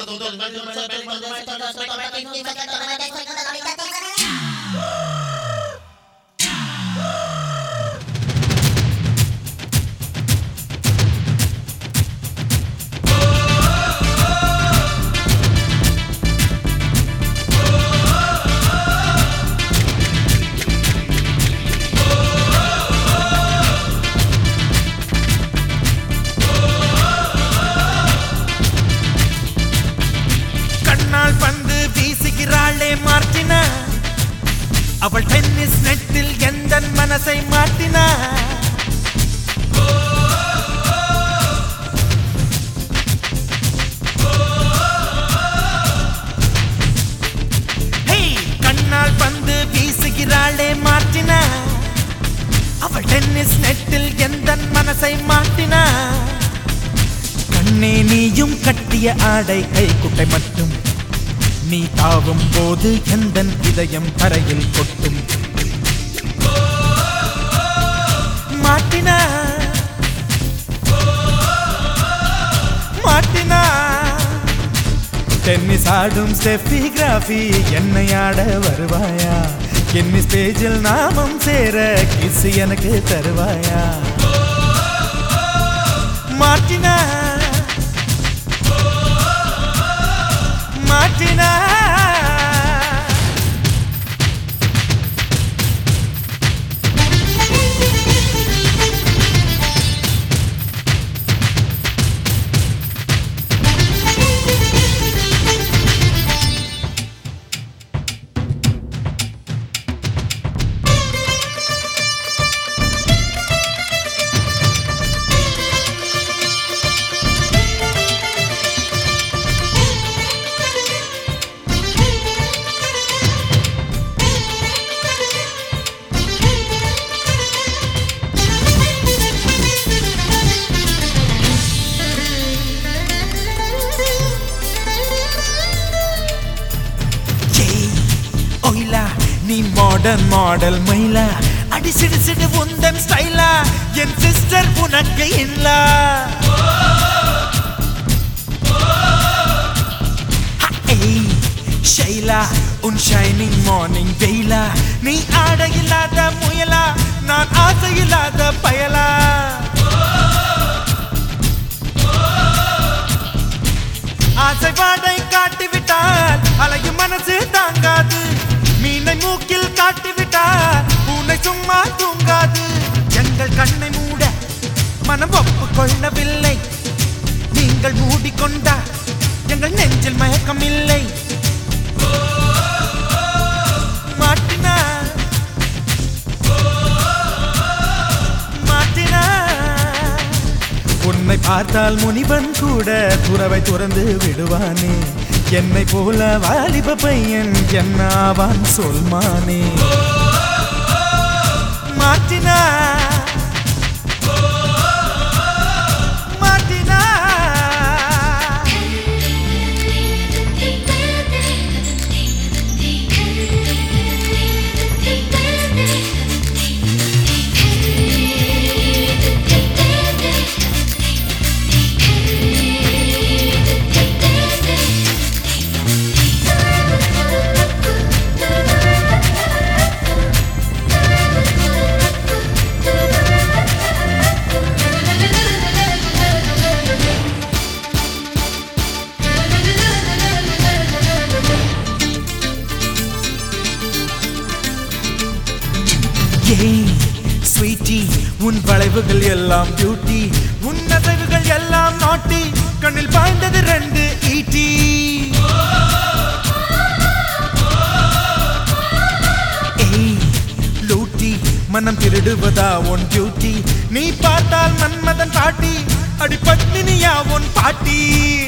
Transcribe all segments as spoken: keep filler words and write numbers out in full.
Martina அவள் tennis நெட்டில் எந்தன் மனசை மாட்டினா கண்ணால் பந்து வீசுகிறாளே மார்டினா அவள் டென்னிஸ் நெட்டில் எந்தன் மனசை மாட்டினா கண்ணே நீயும் கட்டிய ஆடை கைக்குட்டை மட்டும் நீ தாவும் போது எந்தன் இதயம் தரையில் கொட்டும் மாட்டினா மாட்டினா டென்னிஸ் ஆடும் ஸ்டெஃபி கிராஃபி என்னை ஆட வருவாயா டென்னிஸ் பேஜில் நாமம் சேர கிஸ் எனக்கு தருவாயா மாட்டினா மாட்டினா நீ மாடர்ன் மாடல் மயிலா அடி சிடு சிடு உந்தன் ஸ்டைலா என் சிஸ்டர் உனக்கு இல்லா ஷைலா உன் ஷைனிங் மார்னிங் வெயிலா நீ ஆட இல்லாத முயலா நான் ஆசை இல்லாத பயலா ஆசை வாடை காட்டிவிட்டால் அலையும் மனசு தாங்காது மீனை மூக்கில் காட்டிவிட்டார் பூனை சும்மா தூங்காது எங்கள் கண்ணை மூட மனம் ஒப்புக்கொள்ளவில்லை நீங்கள் மூடிக்கொண்டார் எங்கள் நெஞ்சில் மயக்கம் இல்லை மாட்டினா மாட்டினா உன்னை பார்த்தால் முனிவன் கூட துறவை துறந்து விடுவானே என்னை போல வாலிப பையன் என்னாவான் சொல்மானே மாட்டினா மாட்டினா ஸ்வீட்டி உன் வளைவுகள் எல்லாம் பியூட்டி உன் அசைவுகள் எல்லாம் நாட்டி கண்ணில் பாய்ந்தது ரெண்டு ஈட்டி லூட்டி மனம் திருடுவதா உன் டியூட்டி நீ பார்த்தால் மன்மதன் பாட்டி அடி பத்மினியா உன் பாட்டி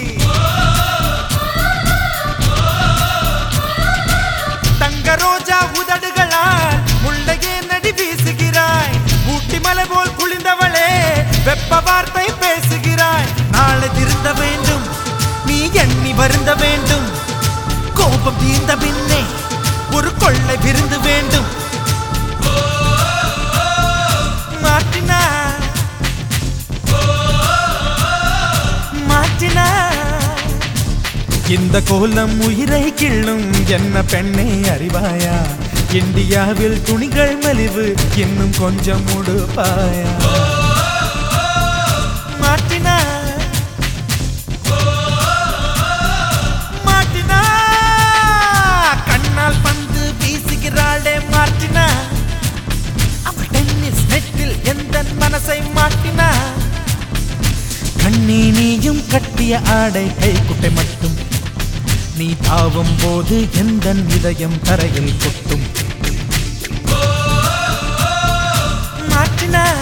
தங்க ரோஜா உதடுகளால் முள்ளையே நடி வீசுகிறாய் ஊட்டி மலை போல் குளிர்ந்தவளே வெப்ப வார்த்தை பேசுகிறாய் நாளை திருந்த வேண்டும் நீ எண்ணி வருந்த வேண்டும் கோபம் தீர்ந்த பின்னே ஒரு கொள்ளை விருந்து வேண்டும் மாட்டினா மாட்டினா இந்த கோலம் உயிரை கிள்ளும் என்ன பெண்ணே அறிவாயா இந்தியாவில் துணிகள் மலிவு இன்னும் கொஞ்சம் உடுப்பாயா மாட்டினா மாட்டினா கண்ணால் பந்து வீசுகிறாளே மாட்டினா அவள் டென்னிஸ் நெட்டில் எந்த மனசை மாட்டினா கண்ணே நீயும் கட்டிய ஆடை கைக்குட்டை மட்டும் நீ தாவும் போது எந்த இதயம் தரையில் கொட்டும் மாட்டினா